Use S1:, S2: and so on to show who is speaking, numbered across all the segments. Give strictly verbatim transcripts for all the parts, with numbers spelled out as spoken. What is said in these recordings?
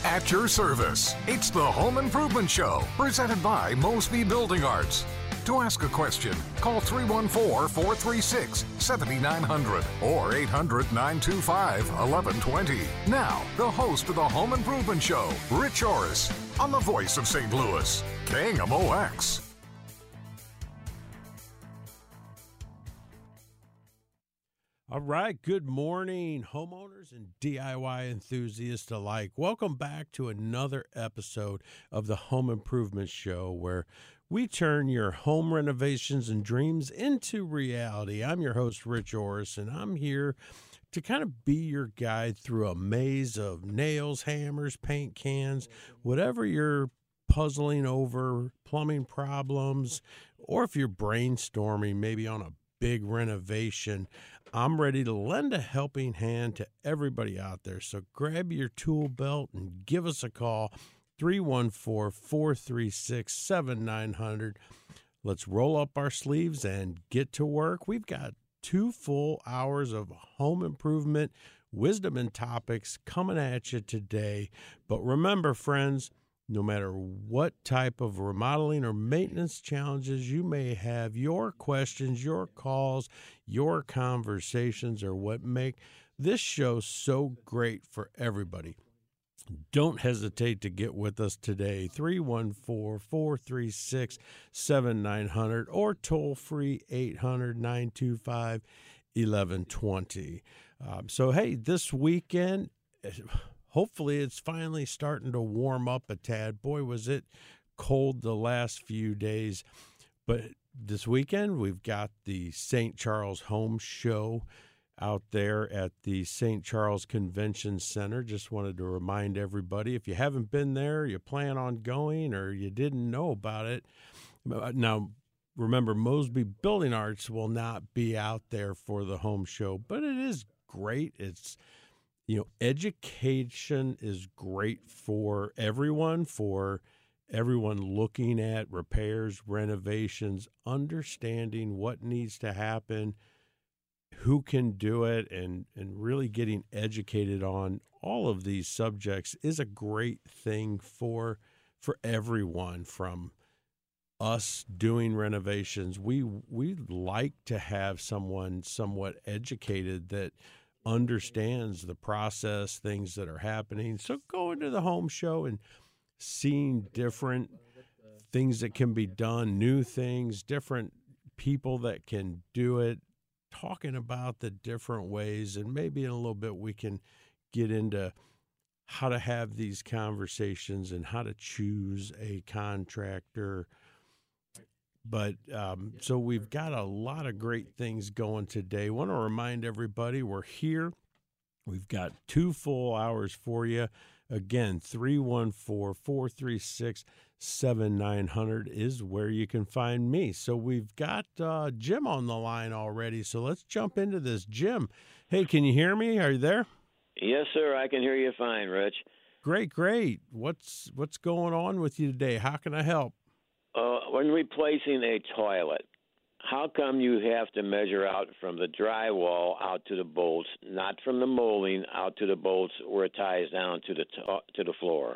S1: At your service, it's the Home Improvement Show, presented by Mosby Building Arts. To ask a question, call three one four, four three six, seven nine zero zero or eight hundred, nine two five, one one two zero. Now, the host of the Home Improvement Show, Rich Orris, on the voice of Saint Louis, K M O X.
S2: All right, good morning, homeowners and D I Y enthusiasts alike. Welcome back to another episode of the Home Improvement Show, where we turn your home renovations and dreams into reality. I'm your host, Rich Orris, and I'm here to kind of be your guide through a maze of nails, hammers, paint cans, whatever you're puzzling over, plumbing problems, or if you're brainstorming maybe on a big renovation. I'm ready to lend a helping hand to everybody out there. So grab your tool belt and give us a call, three one four, four three six, seven nine zero zero. Let's roll up our sleeves and get to work. We've got two full hours of home improvement, wisdom, and topics coming at you today. But remember, friends, no matter what type of remodeling or maintenance challenges you may have, your questions, your calls, your conversations are what make this show so great for everybody. Don't hesitate to get with us today, three one four, four three six, seven nine zero zero or toll free eight hundred, nine two five, one one two zero. Um, so, hey, this weekend, hopefully it's finally starting to warm up a tad. Boy, was it cold the last few days. But this weekend, we've got the Saint Charles Home Show out there at the Saint Charles Convention Center. Just wanted to remind everybody, if you haven't been there, you plan on going, or you didn't know about it. Now, remember, Mosby Building Arts will not be out there for the home show, but it is great. It's You know, education is great for everyone, for everyone looking at repairs, renovations, understanding what needs to happen, who can do it, and, and really getting educated on all of these subjects is a great thing for for everyone. From us doing renovations, we we like to have someone somewhat educated that understands the process, things that are happening. So going to the home show and seeing different things that can be done, new things, different people that can do it, talking about the different ways, and maybe in a little bit we can get into how to have these conversations and how to choose a contractor. But um, so we've got a lot of great things going today. I want to remind everybody we're here. We've got two full hours for you. Again, three one four, four three six, seven nine zero zero is where you can find me. So we've got uh, Jim on the line already. So let's jump into this. Jim, hey, can you hear me? Are you there?
S3: Yes, sir. I can hear you fine, Rich.
S2: Great, great. What's what's going on with you today? How can I help?
S3: Uh, when replacing a toilet, how come you have to measure out from the drywall out to the bolts, not from the molding out to the bolts where it ties down to the to, to the floor?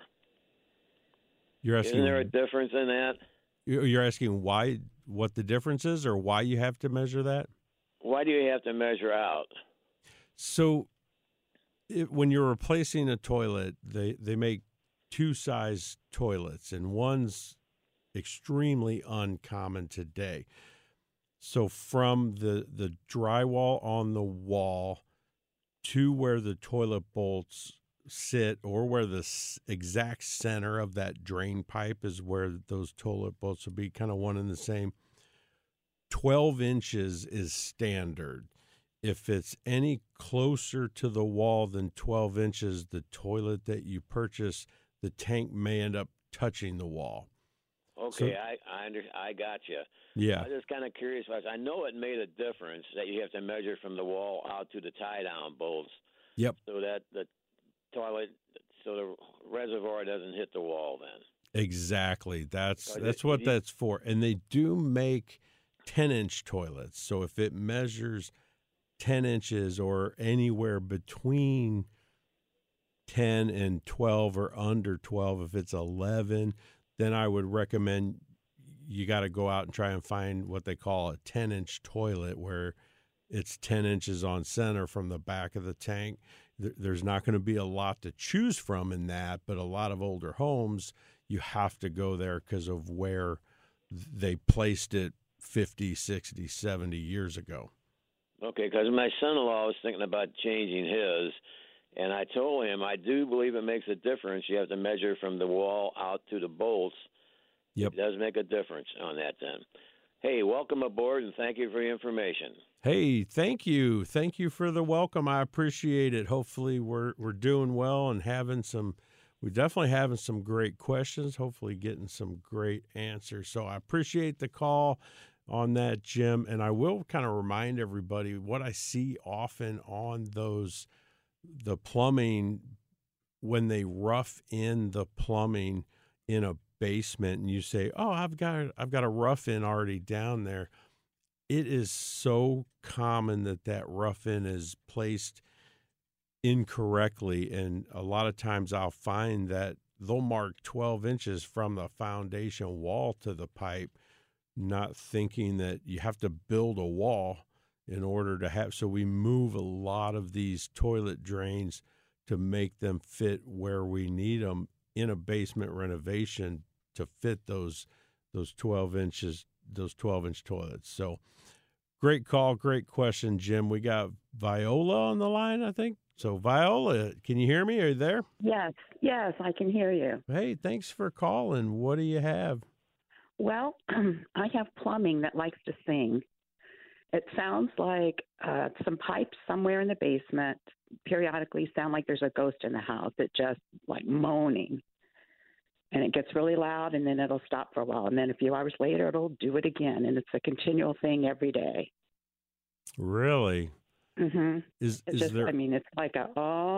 S2: You're asking,
S3: Isn't there a difference in that?
S2: You're asking why, what the difference is, or why you have to measure that?
S3: Why do you have to measure out?
S2: So it, when you're replacing a toilet, they, they make two size toilets, and one's extremely uncommon today. So from the the drywall on the wall to where the toilet bolts sit, or where the exact center of that drain pipe is where those toilet bolts will be, kind of one and the same, twelve inches is standard. If it's any closer to the wall than twelve inches, the toilet that you purchase, the tank may end up touching the wall.
S3: Okay,
S2: So-
S3: I I, under, I got you.
S2: Yeah.
S3: I was just kind of curious. I know it made a difference that you have to measure from the wall out to the tie-down bolts.
S2: Yep.
S3: So that the toilet, so the reservoir doesn't hit the wall then.
S2: Exactly. That's
S3: So
S2: that's
S3: did-
S2: what
S3: did you-
S2: that's for. And they do make ten-inch toilets. So if it measures ten inches or anywhere between ten and twelve or under twelve. If it's eleven, then I would recommend you got to go out and try and find what they call a ten-inch toilet, where it's ten inches on center from the back of the tank. There's not going to be a lot to choose from in that, but a lot of older homes, you have to go there because of where they placed it fifty, sixty, seventy years ago.
S3: Okay, because my son-in-law was thinking about changing his, and I told him I do believe it makes a difference. You have to measure from the wall out to the bolts.
S2: Yep.
S3: It does make a difference on that then. Hey, welcome aboard, and thank you for your information.
S2: Hey, thank you. Thank you for the welcome. I appreciate it. Hopefully we're we're doing well and having some, we're definitely having some great questions, hopefully getting some great answers. So I appreciate the call on that, Jim. And I will kind of remind everybody what I see often on those, the plumbing, when they rough in the plumbing in a basement and you say, oh, I've got, I've got a rough in already down there. It is so common that that rough in is placed incorrectly. And a lot of times I'll find that they'll mark twelve inches from the foundation wall to the pipe, not thinking that you have to build a wall in order to have. So we move a lot of these toilet drains to make them fit where we need them in a basement renovation to fit those, those twelve inches, those twelve inch toilets. So great call. Great question, Jim. We got Viola on the line, I think. So Viola, can you hear me? Are you there?
S4: Yes. Yes, I can hear you.
S2: Hey, thanks for calling. What do you have?
S4: Well, I have plumbing that likes to sing. It sounds like uh, some pipes somewhere in the basement periodically sound like there's a ghost in the house. It just like moaning. And it gets really loud, and then it'll stop for a while. And then a few hours later, it'll do it again. And it's a continual thing every day.
S2: Really?
S4: Mm-hmm.
S2: Is,
S4: it's
S2: is
S4: just,
S2: there...
S4: I mean, it's like a,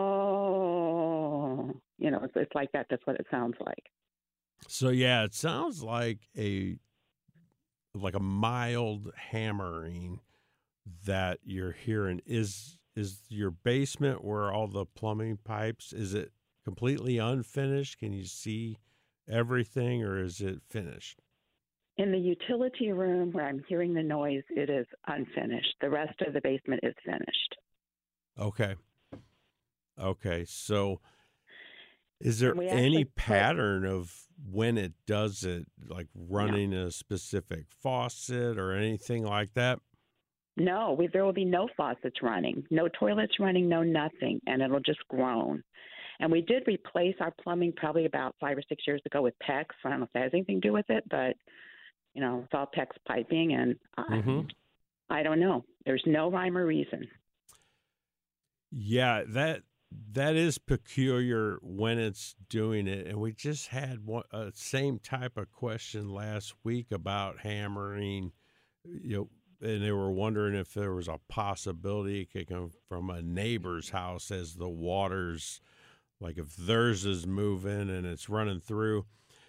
S4: oh, you know, it's, it's like that. That's what it sounds like.
S2: So, yeah, it sounds like a, like a mild hammering that you're hearing. Is, is your basement where all the plumbing pipes, is it completely unfinished? Can you see everything, or is it finished?
S4: In the utility room where I'm hearing the noise, it is unfinished. The rest of the basement is finished.
S2: Okay. Okay. So is there
S4: And we
S2: any
S4: actually put-
S2: pattern of when it does it, like running a specific faucet or anything like that?
S4: No, we, there will be no faucets running, no toilets running, no nothing, and it'll just groan. And we did replace our plumbing probably about five or six years ago with PEX. I don't know if that has anything to do with it, but, you know, it's all PEX piping, and I,
S2: Mm-hmm.
S4: I don't know. There's no rhyme or reason.
S2: Yeah, that that is peculiar when it's doing it. And we just had one uh, same type of question last week about hammering, you know, and they were wondering if there was a possibility it could come from a neighbor's house as the water's, like if theirs is moving and it's running through.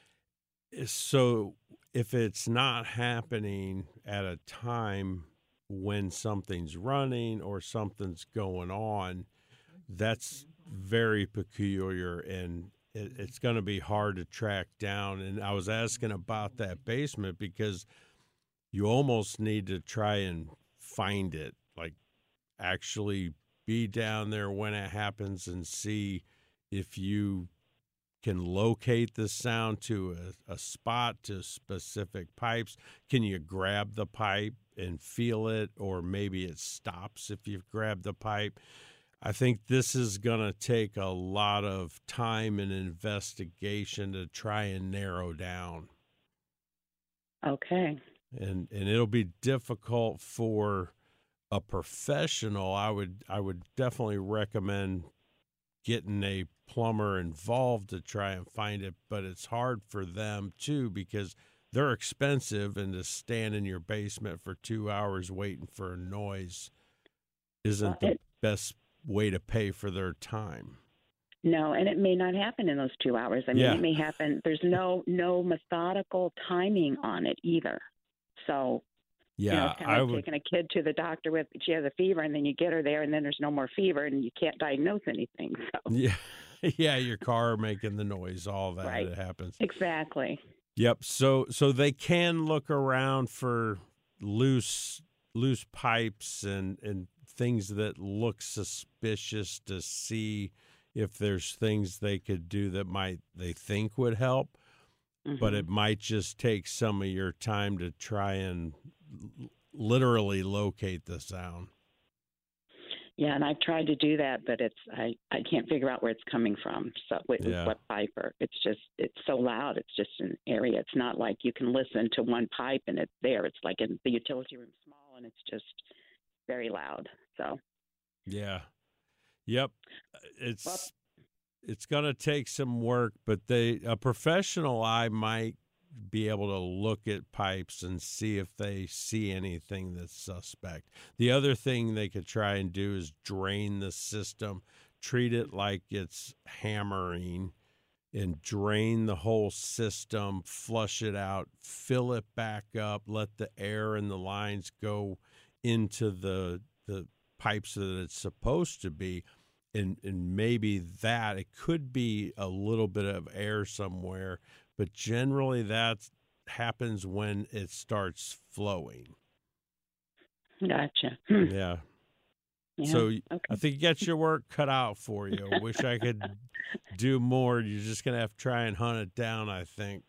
S2: So if it's not happening at a time when something's running or something's going on, that's very peculiar, and it, it's going to be hard to track down. And I was asking about that basement because you almost need to try and find it, like actually be down there when it happens and see if you can locate the sound to a, a spot, to specific pipes. Can you grab the pipe and feel it, or maybe it stops if you've grabbed the pipe? I think this is going to take a lot of time and investigation to try and narrow down.
S4: Okay.
S2: And and it'll be difficult for a professional. I would I would definitely recommend getting a plumber involved to try and find it, but it's hard for them too because they're expensive, and to stand in your basement for two hours waiting for a noise isn't
S4: Well,
S2: the
S4: it,
S2: best way to pay for their time.
S4: no, and it may not happen in those two hours. I mean,
S2: Yeah.
S4: it may happen. There's no no methodical timing on it either. So,
S2: Yeah,
S4: you know, it's kind
S2: I
S4: of like
S2: would.
S4: taking a kid to the doctor with she has a fever, and then you get her there, and then there's no more fever, and you can't diagnose anything. So,
S2: Yeah, Yeah, your car making the noise, all that
S4: Right.
S2: it happens.
S4: Exactly.
S2: Yep. So so they can look around for loose loose pipes and and things that look suspicious to see if there's things they could do that might they think would help. But
S4: Mhm.
S2: it might just take some of your time to try and l- literally locate the sound.
S4: Yeah, and I've tried to do that, but it's I, I can't figure out where it's coming from. So with, with
S2: Yeah.
S4: what pipe or it's just it's so loud. It's just an area. It's not like you can listen to one pipe and it's there. It's like in the utility room small and it's just very loud. So
S2: Yeah. Yep. It's
S4: Well-
S2: it's going to take some work, but they a professional eye might be able to look at pipes and see if they see anything that's suspect. The other thing they could try and do is drain the system, treat it like it's hammering, and drain the whole system, flush it out, fill it back up, let the air and the lines go into the the pipes that it's supposed to be. And, and maybe that it could be a little bit of air somewhere, but generally that happens when it starts flowing.
S4: gotcha.
S2: Yeah.
S4: Yeah,
S2: So
S4: okay.
S2: I think you got your work cut out for you. Wish I could do more. You're just going to have to try and hunt it down, I think.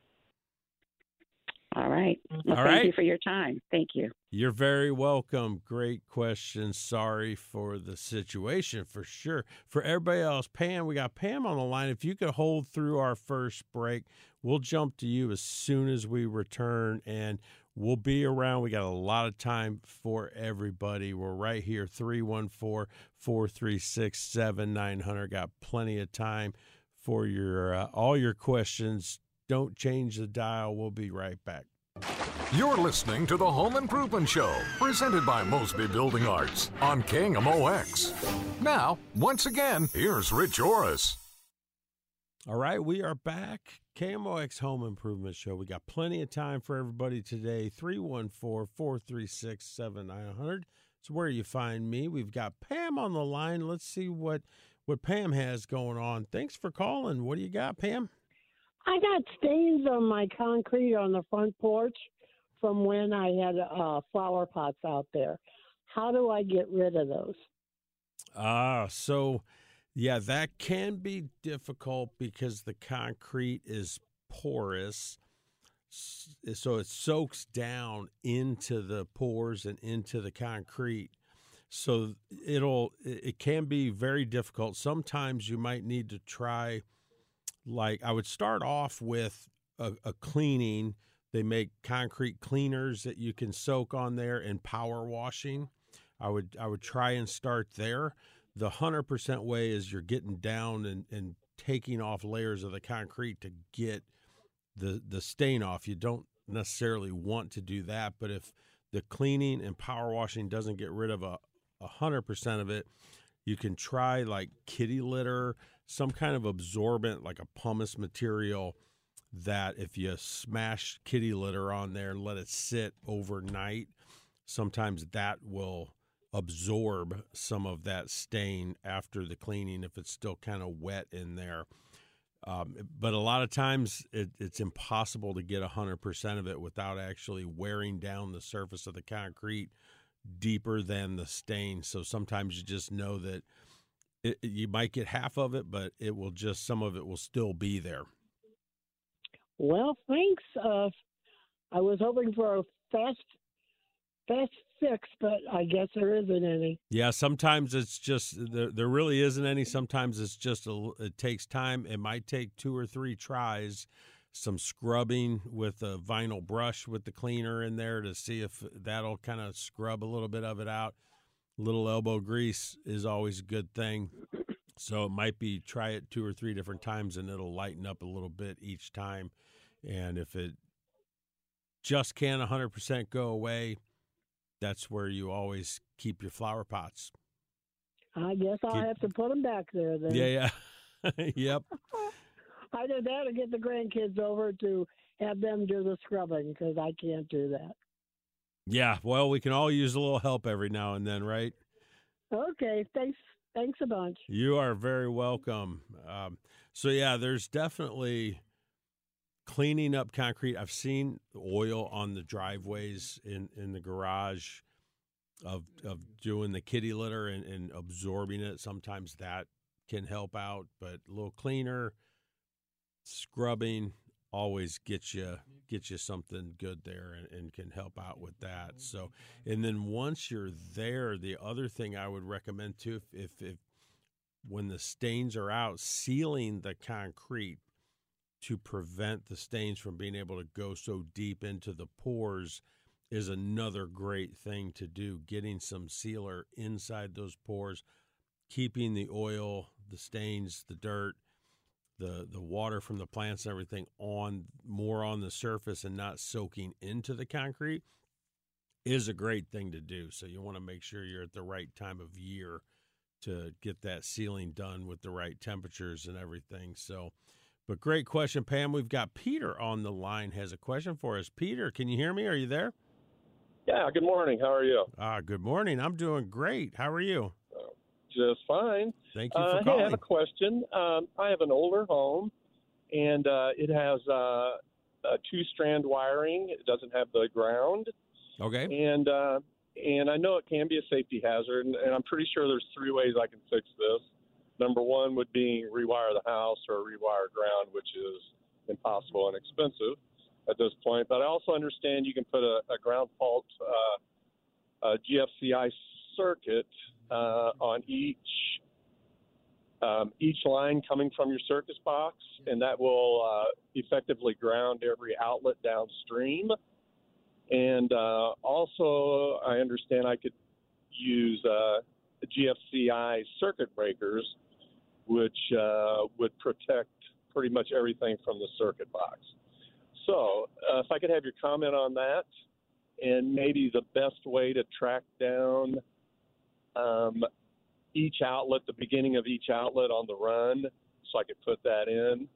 S4: All right. Well,
S2: All
S4: thank
S2: right.
S4: you for your time. Thank you.
S2: You're very welcome. Great question. Sorry for the situation, for sure. For everybody else, Pam, we got Pam on the line. If you could hold through our first break, we'll jump to you as soon as we return, and we'll be around. We got a lot of time for everybody. We're right here, three one four, four three six, seven nine zero zero. Got plenty of time for your uh, all your questions. Don't change the dial. We'll be right back.
S1: You're listening to the Home Improvement Show, presented by Mosby Building Arts on K M O X. Now, once again, here's Rich Orris.
S2: All right, we are back. K M O X Home Improvement Show. We got plenty of time for everybody today. three one four, four three six, seven nine zero zero. It's where you find me. We've got Pam on the line. Let's see what, what Pam has going on. Thanks for calling. What do you got, Pam?
S5: I got stains on my concrete on the front porch from when I had uh, flower pots out there. How do I get rid of those?
S2: Ah, so yeah, that can be difficult because the concrete is porous. S- So it soaks down into the pores and into the concrete. So it'll it it can be very difficult. Sometimes you might need to try, like I would start off with a, a cleaning. They make concrete cleaners that you can soak on there and power washing. I would I would try and start there. The one hundred percent way is you're getting down and, and taking off layers of the concrete to get the, the stain off. You don't necessarily want to do that, but if the cleaning and power washing doesn't get rid of a, a one hundred percent of it, you can try like kitty litter, some kind of absorbent like a pumice material that if you smash kitty litter on there and let it sit overnight, sometimes that will absorb some of that stain after the cleaning if it's still kind of wet in there. Um, but a lot of times it, it's impossible to get one hundred percent of it without actually wearing down the surface of the concrete deeper than the stain. So sometimes you just know that it, you might get half of it, but it will just, some of it will still be there.
S5: Well, thanks. Uh, I was hoping for a fast, fast fix, but I guess there isn't any.
S2: Yeah, sometimes it's just there. There really isn't any. Sometimes it's just a, it takes time. It might take two or three tries, some scrubbing with a vinyl brush with the cleaner in there to see if that'll kind of scrub a little bit of it out. Little elbow grease is always a good thing. So it might be try it two or three different times and it'll lighten up a little bit each time. And if it just can't one hundred percent go away, that's where you always keep your flower pots.
S5: I guess I'll
S2: Keep-
S5: have to put them back there then.
S2: Yeah, yeah. Yep.
S5: Either that or get the grandkids over to have them do the scrubbing because I can't do that.
S2: Yeah, well, we can all use a little help every now and then, right?
S5: Okay, thanks. Thanks a bunch.
S2: You are very welcome. Um, so, yeah, there's definitely cleaning up concrete. I've seen oil on the driveways in, in the garage of of doing the kitty litter and, and absorbing it. Sometimes that can help out, but a little cleaner, scrubbing always gets you gets you something good there and, and can help out with that. So, and then once you're there, the other thing I would recommend too, if, if, if when the stains are out, sealing the concrete to prevent the stains from being able to go so deep into the pores is another great thing to do. Getting some sealer inside those pores, keeping the oil, the stains, the dirt, the the water from the plants and everything on more on the surface and not soaking into the concrete is a great thing to do. So you want to make sure you're at the right time of year to get that sealing done with the right temperatures and everything. So, but great question, Pam. We've got Peter on the line, has a question for us. Peter, can you hear me? Are you there?
S6: Yeah, good morning. How are you?
S2: Ah, good morning. I'm doing great. How are you?
S6: Uh, just fine.
S2: Thank you for
S6: uh,
S2: calling.
S6: Hey, I have a question. Um, I have an older home, and uh, it has uh, a two-strand wiring. It doesn't have the ground.
S2: Okay.
S6: And uh, and I know it can be a safety hazard, and, and I'm pretty sure there's three ways I can fix this. Number one would be rewire the house or rewire ground, which is impossible and expensive at this point. But I also understand you can put a, a ground fault uh, a G F C I circuit uh, on each um, each line coming from your circuit box, and that will uh, effectively ground every outlet downstream. And uh, also, I understand I could use uh, G F C I circuit breakers, which uh, would protect pretty much everything from the circuit box. So uh, if I could have your comment on that, and maybe the best way to track down um, each outlet, the beginning of each outlet on the run, so I could put that in.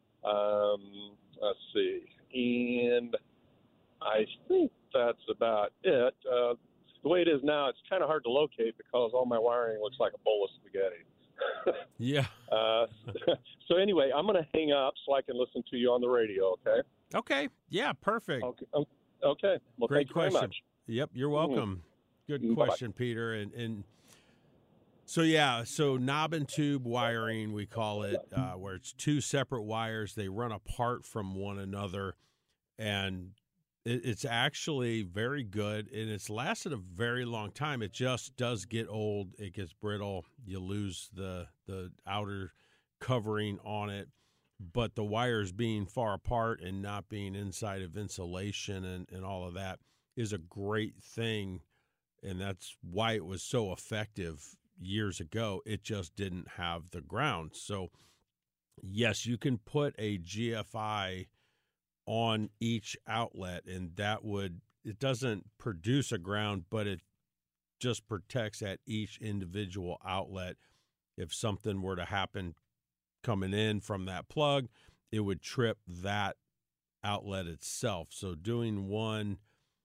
S6: Um, let's see. And I think that's about it. Uh, the way it is now, it's kind of hard to locate because all my wiring looks like a bowl of spaghetti.
S2: Yeah.
S6: uh, so anyway, I'm going to hang up so I can listen to you on the radio, okay?
S2: Okay. Yeah, perfect.
S6: Okay. Okay. Well,
S2: Great
S6: thank you
S2: question.
S6: very much.
S2: Yep, you're welcome. Good
S6: Bye-bye.
S2: question, Peter. And and so yeah, so knob and tube wiring, we call it, uh, where it's two separate wires. They run apart from one another, and it, it's actually very good, and it's lasted a very long time. It just does get old. It gets brittle. You lose the the outer covering on it. But the wires being far apart and not being inside of insulation and, and all of that is a great thing. And that's why it was so effective years ago. It just didn't have the ground. So, yes, you can put a G F I on each outlet, and that would, it doesn't produce a ground, but it just protects at each individual outlet. If something were to happen coming in from that plug, it would trip that outlet itself. So doing one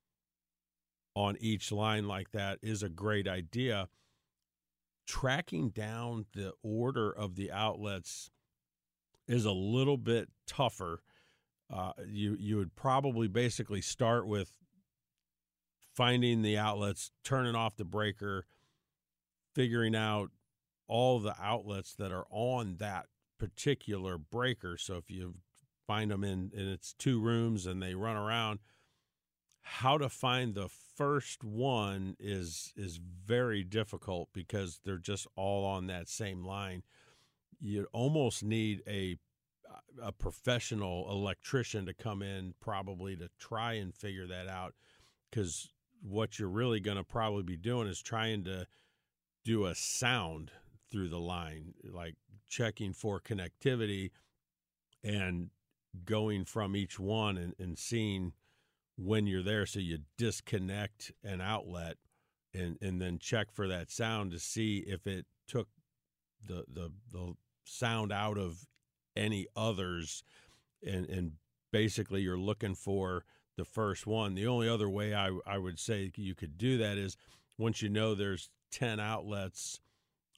S2: on each line like that is a great idea. Tracking down the order of the outlets is a little bit tougher. Uh, you you would probably basically start with finding the outlets, turning off the breaker, figuring out all the outlets that are on that particular breaker. So if you find them in, and it's two rooms and they run around, how to find the first one is is very difficult because they're just all on that same line. You almost need a a professional electrician to come in probably to try and figure that out, because what you're really going to probably be doing is trying to do a sound through the line, like checking for connectivity and going from each one and, and seeing when you're there. So you disconnect an outlet and, and then check for that sound to see if it took the the, the sound out of any others. And, and basically you're looking for the first one. The only other way I, I would say you could do that is once you know there's ten outlets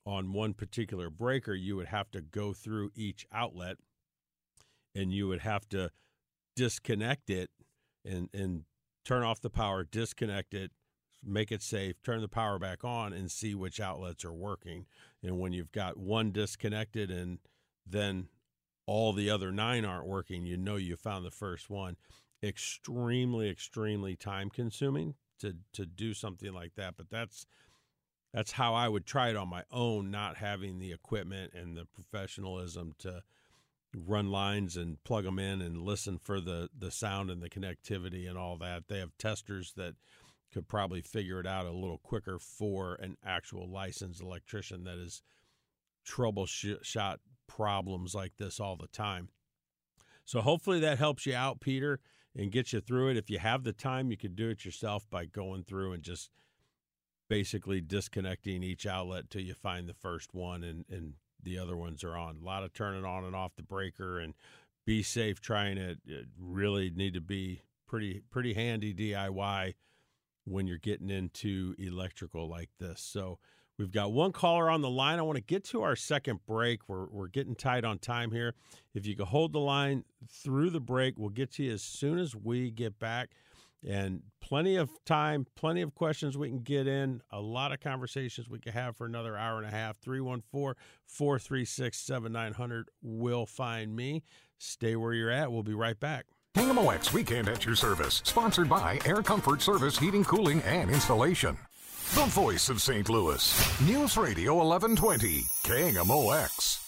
S2: on one particular breaker, you would have to go through each outlet and you would have to disconnect it and, and turn off the power, disconnect it, make it safe, turn the power back on, and see which outlets are working. And when you've got one disconnected and then all the other nine aren't working, you know you found the first one. Extremely, extremely time-consuming to to do something like that. But that's that's how I would try it on my own, not having the equipment and the professionalism to run lines and plug them in and listen for the, the sound and the connectivity and all that. They have testers that could probably figure it out a little quicker for an actual licensed electrician that is troubleshot problems like this all the time. So hopefully that helps you out, Peter, and gets you through it. If you have the time, you could do it yourself by going through and just basically disconnecting each outlet till you find the first one and, and the other ones are on. A lot of turning on and off the breaker, and be safe trying it. It really need to be pretty pretty handy D I Y when you're getting into electrical like this. So we've got one caller on the line. I want to get to our second break. We're we're getting tight on time here. If you can hold the line through the break, we'll get to you as soon as we get back. And plenty of time, plenty of questions we can get in, a lot of conversations we can have for another hour and a half. three one four, four three six, seven nine zero zero will find me. Stay where you're at. We'll be right back.
S1: K M O X Weekend at your service. Sponsored by Air Comfort Service Heating, Cooling, and Installation. The voice of Saint Louis. News Radio eleven twenty. K M O X.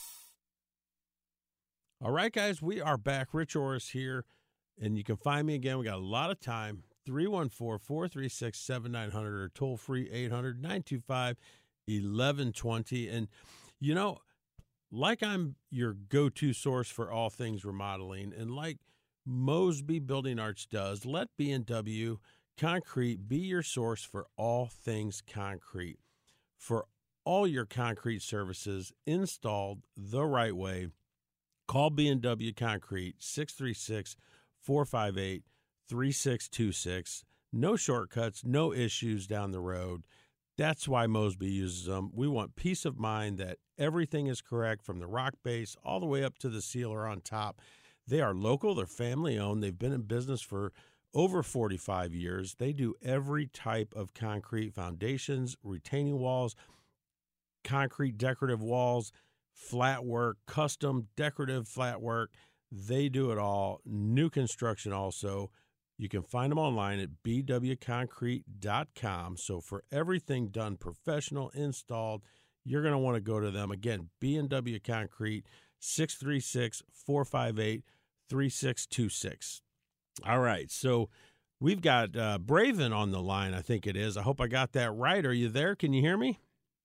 S2: All right, guys, we are back. Rich Orris here. And you can find me again. We got a lot of time. three one four, four three six, seven nine zero zero or toll free eight hundred, nine two five, eleven twenty. And, you know, like I'm your go-to source for all things remodeling, and like Mosby Building Arts does, let B and W Concrete be your source for all things concrete. For all your concrete services installed the right way, call B and W Concrete, six three six, four five eight, three six two six. No shortcuts, no issues down the road. That's why Mosby uses them. We want peace of mind that everything is correct from the rock base all the way up to the sealer on top. They are local. They're family owned. They've been in business for over forty-five years. They do every type of concrete foundations, retaining walls, concrete decorative walls, flat work, custom decorative flat work. They do it all. New construction also. You can find them online at b w concrete dot com. So for everything done professional, installed, you're going to want to go to them. Again, B and W Concrete, six three six, four five eight, three six two six. All right, so we've got uh, Braven on the line, I think it is. I hope I got that right. Are you there? Can you hear me?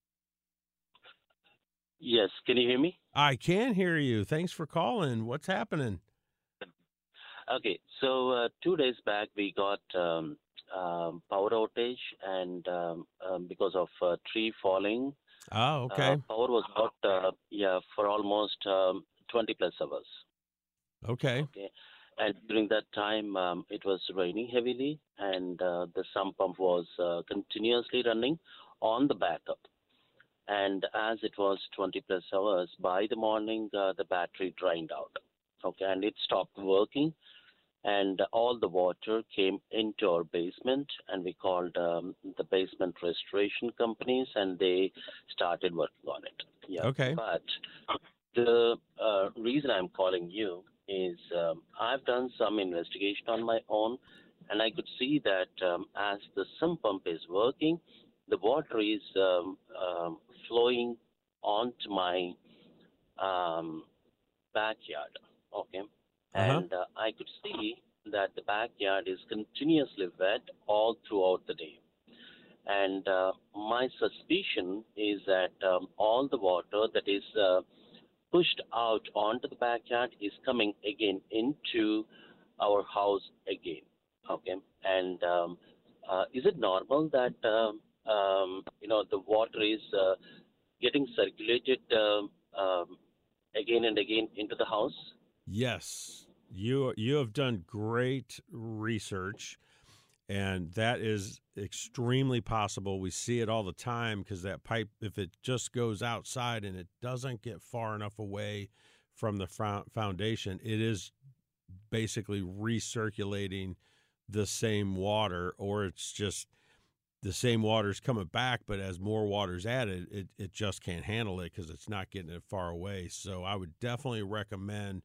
S7: Yes. Can you hear me?
S2: I can hear you. Thanks for calling. What's happening?
S7: Okay. So uh, two days back, we got um, um, power outage, and um, um, because of uh, tree falling.
S2: Oh, okay.
S7: Uh, power was out, uh, yeah, for almost um, twenty plus hours.
S2: Okay.
S7: Okay. And during that time, um, it was raining heavily, and uh, the sump pump was uh, continuously running on the backup. And as it was twenty plus hours, by the morning, uh, the battery drained out. Okay, and it stopped working, and all the water came into our basement, and we called um, the basement restoration companies, and they started working on it. Yeah.
S2: Okay.
S7: But the uh, reason I'm calling you is um, I've done some investigation on my own, and I could see that um, as the sump pump is working, the water is um, um, flowing onto my um, backyard. Okay,
S2: Uh-huh.
S7: and uh, I could see that the backyard is continuously wet all throughout the day. And uh, my suspicion is that um, all the water that is uh, pushed out onto the backyard is coming again into our house again. Okay, and um, uh, is it normal that um, um, you know the water is uh, getting circulated um, um, again and again into the house?
S2: Yes, you you have done great research, And that is extremely possible. We see it all the time because that pipe, if it just goes outside and it doesn't get far enough away from the foundation, it is basically recirculating the same water, or it's just the same water's coming back, but as more water's added, it, it just can't handle it because it's not getting it far away. So I would definitely recommend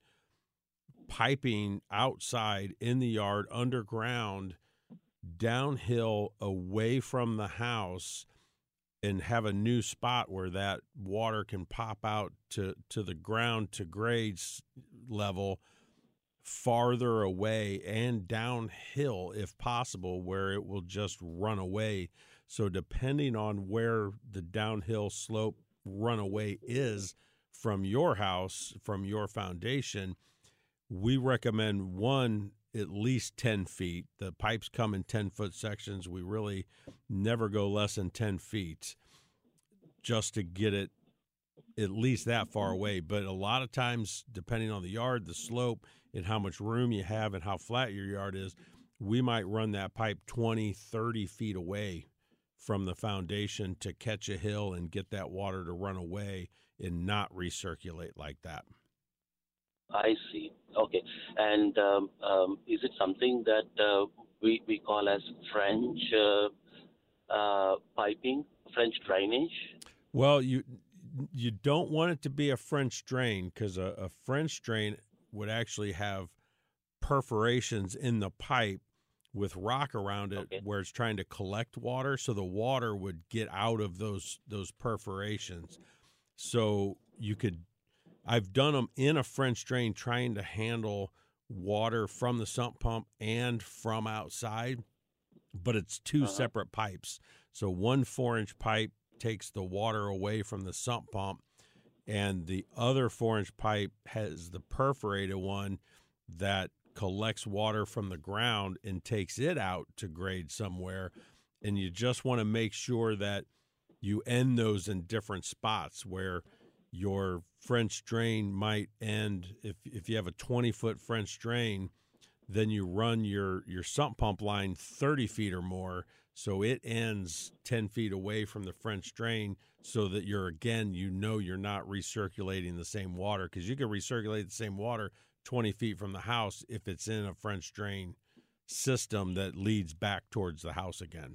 S2: piping outside, in the yard, underground, downhill, away from the house, and have a new spot where that water can pop out to, to the ground to grade level, farther away and downhill if possible, where it will just run away. So depending on where the downhill slope runaway is from your house, from your foundation, we recommend one, at least ten feet. The pipes come in ten-foot sections. We really never go less than ten feet just to get it at least that far away. But a lot of times, depending on the yard, the slope, and how much room you have and how flat your yard is, we might run that pipe twenty, thirty feet away from the foundation to catch a hill and get that water to run away and not recirculate like that.
S7: I see. Okay. And um, um, is it something that uh, we, we call as French uh, uh, piping, French drainage?
S2: Well, you you don't want it to be a French drain, because a, a French drain would actually have perforations in the pipe with rock around it, okay, where it's trying to collect water, so the water would get out of those those perforations. So you could, I've done them in a French drain trying to handle water from the sump pump and from outside, but it's two uh-huh. separate pipes. So one four-inch pipe takes the water away from the sump pump, and the other four-inch pipe has the perforated one that collects water from the ground and takes it out to grade somewhere. And you just want to make sure that you end those in different spots, where your French drain might end. If if you have a twenty-foot French drain, then you run your, your sump pump line thirty feet or more, so it ends ten feet away from the French drain, so that you're, again, you know you're not recirculating the same water, because you can recirculate the same water twenty feet from the house if it's in a French drain system that leads back towards the house again.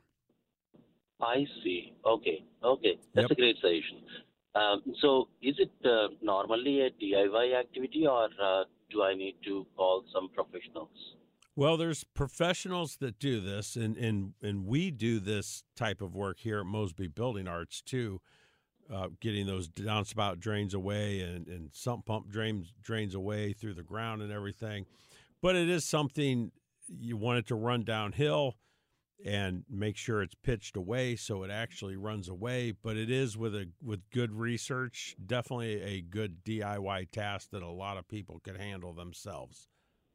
S7: I see. Okay. Okay. That's
S2: Yep.
S7: a great suggestion. Um, so is it uh, normally a D I Y activity, or uh, do I need to call some professionals?
S2: Well, there's professionals that do this, and, and, and we do this type of work here at Mosby Building Arts too, uh, getting those downspout drains away and, and sump pump drains, drains away through the ground and everything. But it is something you want it to run downhill and make sure it's pitched away so it actually runs away. But it is, with a with good research, definitely a good D I Y task that a lot of people could handle themselves.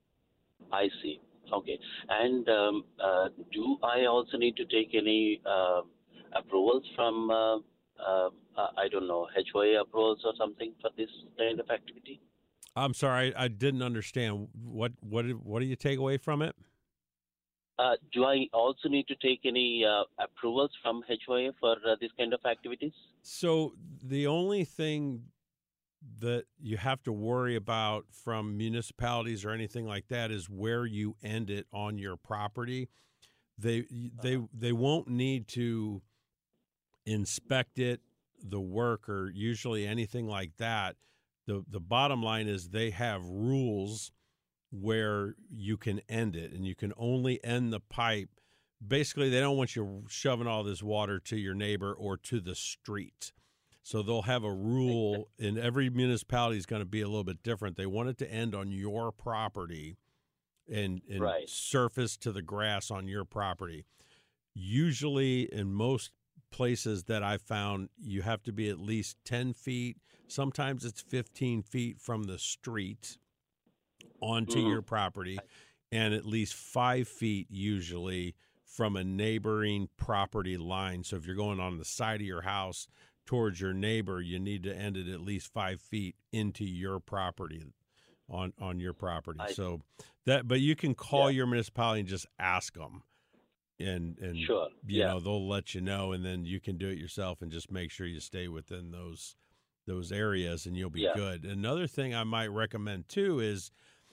S7: I see. Okay. And um, uh, do I also need to take any uh, approvals from, uh, uh, I don't know, H O A approvals or something for this kind of activity?
S2: I'm sorry, I didn't understand. What what what do you take away from it?
S7: Uh, do I also need to take any uh, approvals from H O A for uh, this kind of activities?
S2: So the only thing that you have to worry about from municipalities or anything like that is where you end it on your property. They they they won't need to inspect it, the work, or usually anything like that. The the bottom line is they have rules where you can end it, and you can only end the pipe. Basically, they don't want you shoving all this water to your neighbor or to the street. So they'll have a rule, and every municipality is going to be a little bit different. They want it to end on your property and, and
S7: right.
S2: surface to the grass on your property. Usually, in most places that I've found, you have to be at least ten feet. Sometimes it's fifteen feet from the street onto mm-hmm. your property, and at least five feet usually from a neighboring property line. So if you're going on the side of your house towards your neighbor, you need to end it at least five feet into your property, on on your property. I, so that, but you can call yeah. your municipality and just ask them. and and
S7: Sure.
S2: you
S7: Yeah.
S2: know they'll let you know, and then you can do it yourself and just make sure you stay within those those areas, and you'll be
S7: Yeah.
S2: good. Another thing I might recommend too is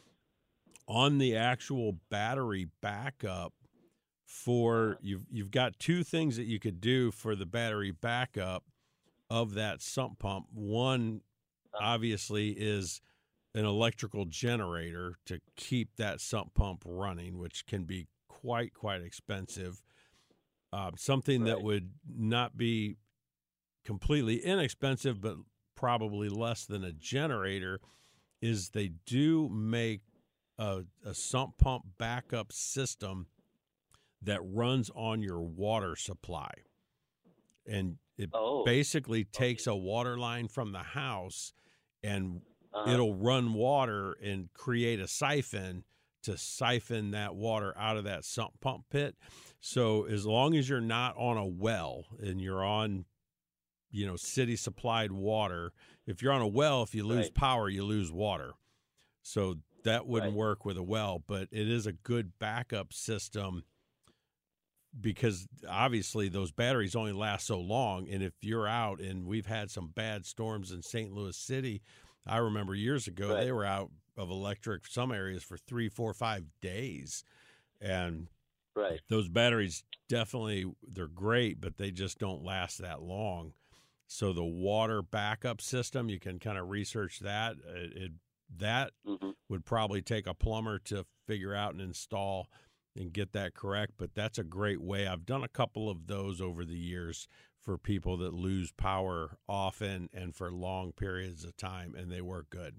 S2: on the actual battery backup. For you've you've got two things that you could do for the battery backup of that sump pump. One, obviously, is an electrical generator to keep that sump pump running, which can be quite, quite expensive. Uh, something
S7: Right.
S2: that would not be completely inexpensive, but probably less than a generator, is they do make a, a sump pump backup system that runs on your water supply. And it
S7: Oh.
S2: basically takes a water line from the house and
S7: Uh-huh.
S2: it'll run water and create a siphon to siphon that water out of that sump pump pit. So as long as you're not on a well and you're on, you know, city supplied water, if you're on a well, if you lose
S7: Right.
S2: power, you lose water. So that wouldn't
S7: Right.
S2: work with a well, but it is a good backup system because obviously those batteries only last so long. And if you're out, and we've had some bad storms in Saint Louis City, I remember years ago,
S7: Right.
S2: they were out of electric, some areas for three, four, five days. And
S7: Right.
S2: those batteries definitely, they're great, but they just don't last that long. So the water backup system, you can kind of research that. It, it that
S7: hmm
S2: would probably take a plumber to figure out and install and get that correct, but that's a great way. I've done a couple of those over the years for people that lose power often and for long periods of time, and they work good.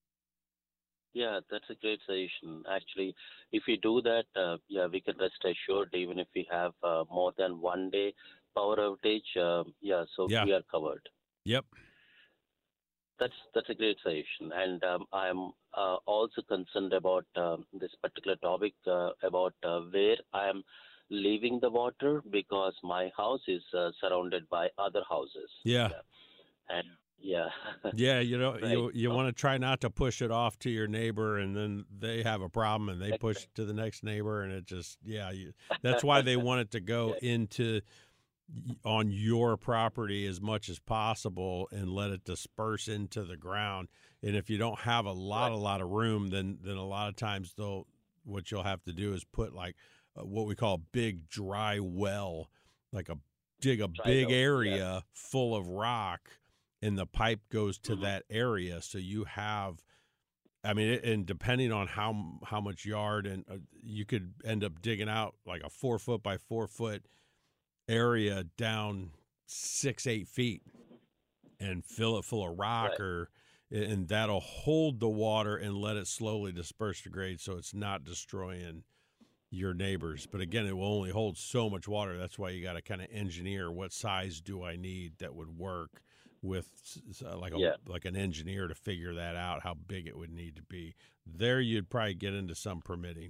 S7: Yeah, that's a great suggestion. Actually, if we do that, uh, yeah, we can rest assured even if we have uh, more than one day power outage. Uh, yeah, so
S2: Yeah.
S7: we are covered.
S2: Yep.
S7: That's that's a great suggestion, and um, I'm uh, also concerned about um, this particular topic uh, about uh, where I am leaving the water because my house is uh, surrounded by other houses.
S2: Yeah.
S7: and yeah,
S2: Yeah, you know,
S7: Right.
S2: you you
S7: Oh.
S2: want to try not to push it off to your neighbor, and then they have a problem, and they push it to the next neighbor, and it just yeah. You, that's why they want it to go
S7: Yeah.
S2: into on your property as much as possible and let it disperse into the ground. And if you don't have a lot,
S7: Right.
S2: a lot of room, then then a lot of times they'll what you'll have to do is put like uh, what we call a big dry well, like a dig a
S7: Dry
S2: big
S7: well, yeah.
S2: area full of rock, and the pipe goes to
S7: Mhm.
S2: that area. So you have, I mean, it- and depending on how how much yard, and uh, you could end up digging out like a four foot by four foot area down six eight feet and fill it full of rock,
S7: Right.
S2: or and that'll hold the water and let it slowly disperse to grade, so it's not destroying your neighbors. But again, it will only hold so much water. That's why you got to kind of engineer what size do I need that would work with s- s- like a
S7: Yeah.
S2: like an engineer to figure that out, how big it would need to be. There you'd probably get into some permitting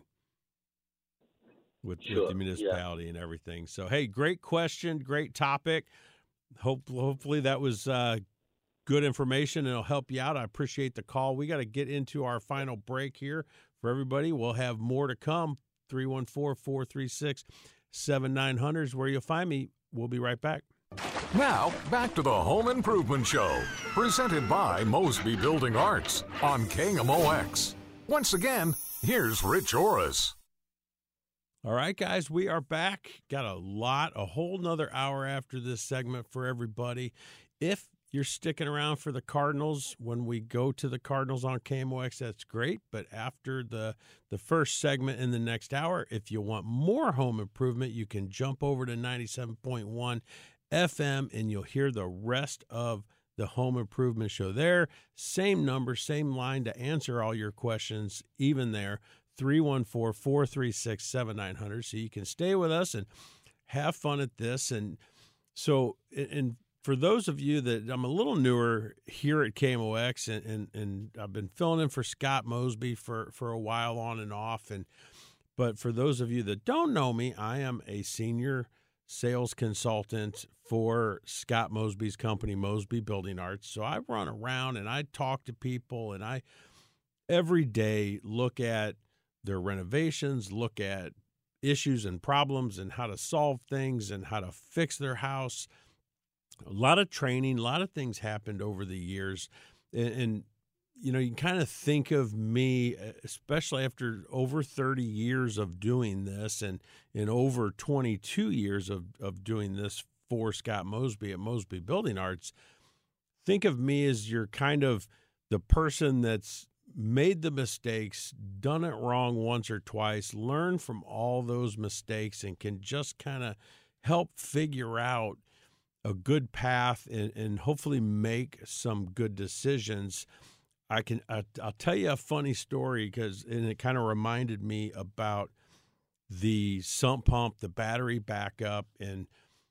S2: with, with
S7: Sure,
S2: the
S7: yeah.
S2: municipality and everything. So hey, great question, great topic. Hope hopefully that was uh, good information and it'll help you out. I appreciate the call. We got to get into our final break here for everybody. We'll have more to come. three one four, four three six, seven nine zero zero is where you'll find me. We'll be right back.
S1: Now, back to the Home Improvement Show, presented by Mosby Building Arts on K M O X. Once again, here's Rich Orris.
S2: All right, guys, we are back. Got a lot, a whole nother hour after this segment for everybody. If you're sticking around for the Cardinals, when we go to the Cardinals on K M O X, that's great. But after the, the first segment in the next hour, if you want more home improvement, you can jump over to ninety-seven point one F M and you'll hear the rest of the Home Improvement Show there. Same number, same line to answer all your questions, even there. three one four, four three six, seven nine zero zero. So you can stay with us and have fun at this. And so, and for those of you that I'm a little newer here at K M O X, and, and, and I've been filling in for Scott Mosby for, for a while on and off. And, but for those of you that don't know me, I am a senior sales consultant for Scott Mosby's company, Mosby Building Arts. So I run around and I talk to people, and I every day look at their renovations, look at issues and problems and how to solve things and how to fix their house. A lot of training, a lot of things happened over the years. And, and you know, you can kind of think of me, especially after over thirty years of doing this and in over twenty-two years of, of doing this for Scott Mosby at Mosby Building Arts, think of me as you're kind of the person that's made the mistakes, done it wrong once or twice, learn from all those mistakes, and can just kind of help figure out a good path and, and hopefully make some good decisions. I can, I, I'll tell you a funny story because, and it kind of reminded me about the sump pump, the battery backup, and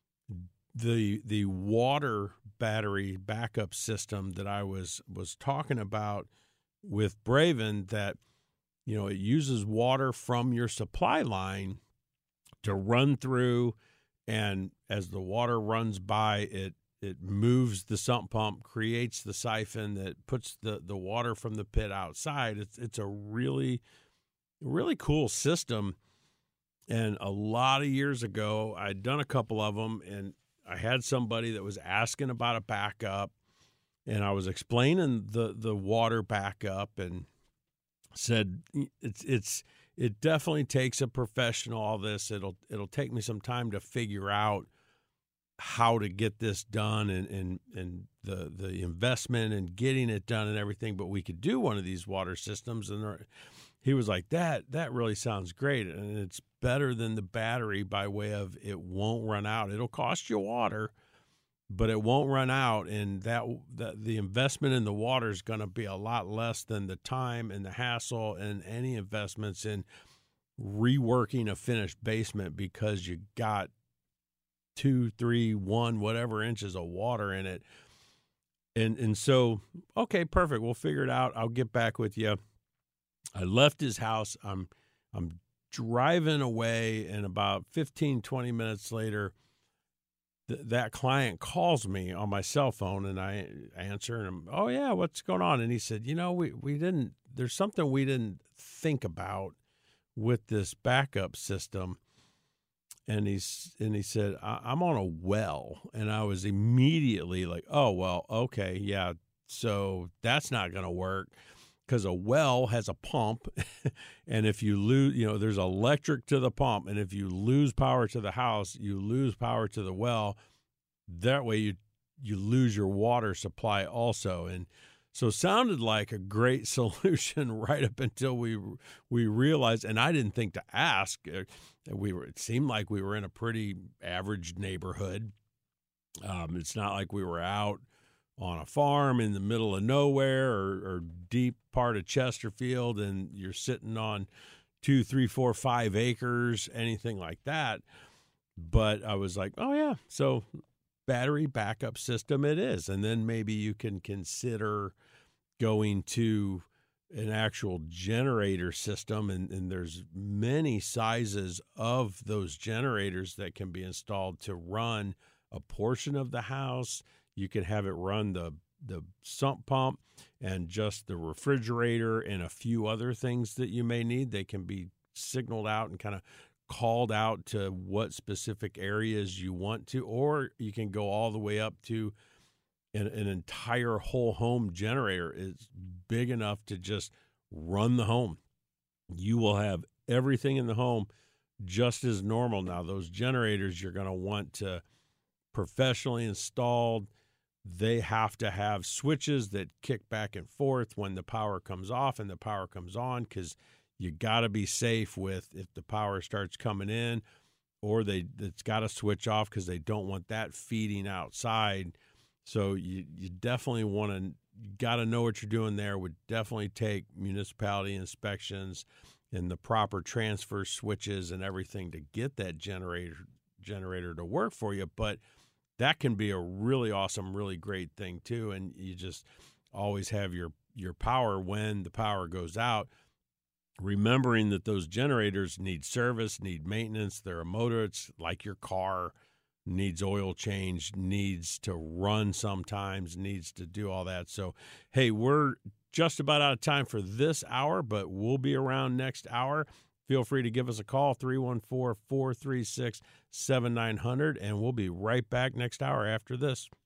S2: the the water battery backup system that I was was talking about with Braven. That, you know, it uses water from your supply line to run through, and as the water runs by, it it moves the sump pump, creates the siphon that puts the, the water from the pit outside. It's it's a really, really cool system. And a lot of years ago, I'd done a couple of them, and I had somebody that was asking about a backup, and I was explaining the, the water backup and said, it's it's it definitely takes a professional, all this. It'll it'll take me some time to figure out how to get this done and, and, and the, the investment and getting it done and everything, but we could do one of these water systems. And he was like, that, that really sounds great. And it's better than the battery by way of it won't run out. It'll cost you water, but it won't run out. And that, that the investment in the water is going to be a lot less than the time and the hassle and any investments in reworking a finished basement, because you got two, three, one, whatever inches of water in it. And and so, okay, perfect. We'll figure it out. I'll get back with you. I left his house. I'm I'm driving away, and about fifteen, twenty minutes later, th- that client calls me on my cell phone, and I answer, and I'm, oh, yeah, what's going on? And he said, you know, we, we didn't, there's something we didn't think about with this backup system. And he's and he said, I, I'm on a well. And I was immediately like, oh, well, okay, yeah, so that's not going to work, because a well has a pump. And if you lose, you know, there's electric to the pump. And if you lose power to the house, you lose power to the well. That way you you lose your water supply also. And so it sounded like a great solution right up until we we realized, and I didn't think to ask. We were. It seemed like we were in a pretty average neighborhood. Um, it's not like we were out on a farm in the middle of nowhere or, or deep part of Chesterfield, and you're sitting on two, three, four, five acres, anything like that. But I was like, oh yeah, so battery backup system it is. And then maybe you can consider going to an actual generator system, and, and there's many sizes of those generators that can be installed to run a portion of the house. You can have it run the the sump pump and just the refrigerator and a few other things that you may need. They can be signaled out and kind of called out to what specific areas you want to, or you can go all the way up to an, an entire whole home generator is big enough to just run the home. You will have everything in the home just as normal. Now, those generators you're going to want to professionally installed. They have to have switches that kick back and forth when the power comes off and the power comes on, because you got to be safe with if the power starts coming in, or they it's got to switch off because they don't want that feeding outside. So you you definitely want to got to know what you're doing there. Would definitely take municipality inspections and the proper transfer switches and everything to get that generator generator to work for you. But that can be a really awesome, really great thing too. And you just always have your your power when the power goes out. Remembering that those generators need service, need maintenance. They're a motor. It's like your car, needs oil change, needs to run sometimes, needs to do all that. So, hey, we're just about out of time for this hour, but we'll be around next hour. feel free to give us a call, three one four, four three six, seven nine zero zero, and we'll be right back next hour after this.